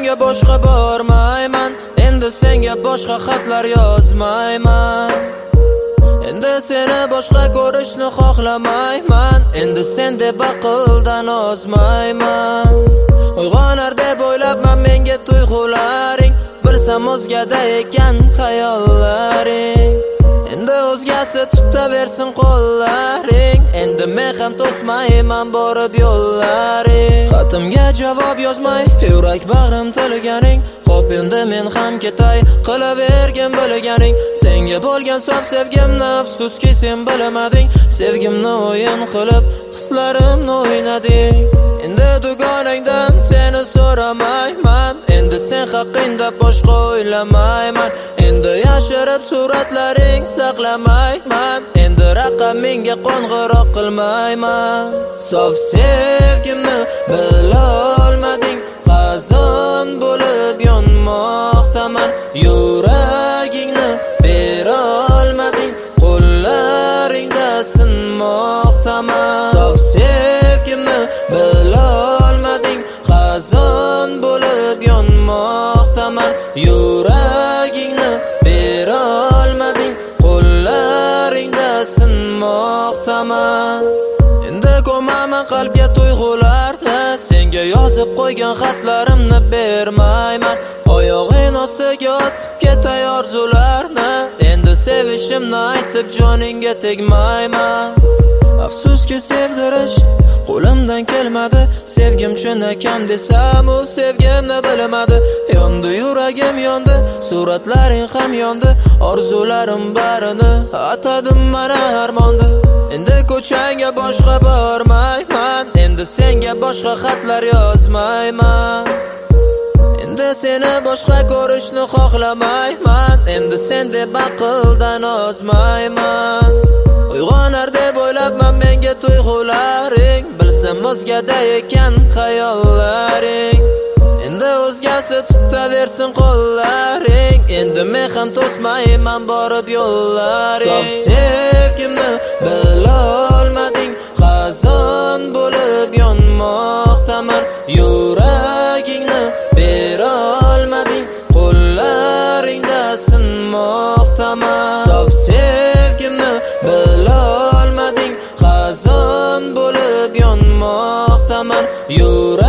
ko'changga boshqa bormayman, endi senga boshqa xatlar yozmayman. Endi seni boshqa ko'rishni xohlamayman, endi sen deb aqldan ozmayman. Uyg'onar deb o'ylabman menga tuyg'ularing, bilsam o'zgada ekan xayollaring. Endi o'zgasi tutaversin qo'llaring, endi men ham to'smayman borib yo'llaring. Xatimga javob yozmay yurak bag'rim tilganing, xo'p endi men ham ketay, qilavergin bilganing. Senga bo'lgan sof sevgimni afsuski sen bilmading, sevgimni o'yin qilib hislarimni o'ynading. Endi dugonangdan seni so'ramayman, endi sen haqingda boshqa o'ylamayman. Endi yashirib suratlaring saqlamayman, endi raqamingga qo'ng'iroq qilmayman. Sof sevgimni bilolmading, qazon bo'lib yonmoqdaman. Yuragingni berolmading, qo'llaringda sinmoqdaman. Sof sevgimni bilolmading, qazon bo'lib yonmoqdaman. Yuragingni berolmading, qo'llaringda sinmoqdaman. Endi ko'maman qalbga tuyg'ularni, senga yozib qo'ygan xatlarimni bermayman. Oyog'ing ostiga otib ketay orzularni, endi sevishimni aytib joningga tegmayman. Afsuski sevdirish qo'limdan kelmadi, sevgim chin ekan desam u sevgimni bilmadi. Yondi yuragim yondi, suratlaring ham yondi, orzularim barini atadim mana armonda. Endi ko'changga boshqa bormayman, endi senga boshqa xatlar yozmayman. Endi seni boshqa ko'rishni xohlamayman, endi sen deb aqldan ozmayman. Uyg'onar deb o'ylabman menga tuyg'ularing, bilsam o'zgada ekan xayollaring. Endi o'zgasi tutaversin qo'llaring, endi men ham to'smayman borib yo'llaring. Sof sevgimni bilolmading, qazon bo'lib yonmoqdaman. Yuragingni berolmading, qo'llaringda sinmoqdaman. Sof sevgimni bilolmading, qazon bo'lib yonmoqdaman.